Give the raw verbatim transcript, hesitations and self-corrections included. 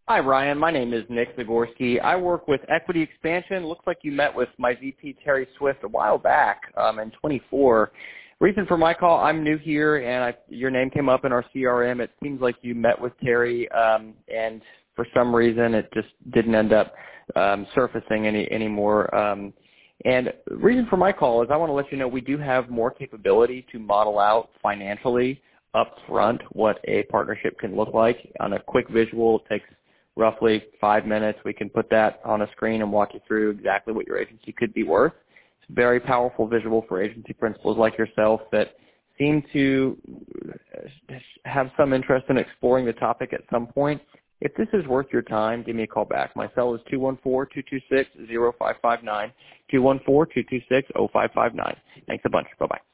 Hi, Ryan. My name is Nick Zagorski. I work with Equity Expansion. Looks like you met with my V P, Terry Swift, a while back um, in twenty-four. Reason for my call, I'm new here, and I, your name came up in our C R M. It seems like you met with Terry, um, and for some reason it just didn't end up um, surfacing any anymore. Um, and the reason for my call is I want to let you know we do have more capability to model out financially up front what a partnership can look like. On a quick visual, it takes roughly five minutes. We can put that on a screen and walk you through exactly what your agency could be worth. It's a very powerful visual for agency principals like yourself that seem to have some interest in exploring the topic at some point. If this is worth your time, give me a call back. My cell is two one four, two two six, zero five five nine, two one four, two two six, zero five five nine. Thanks a bunch. Bye-bye.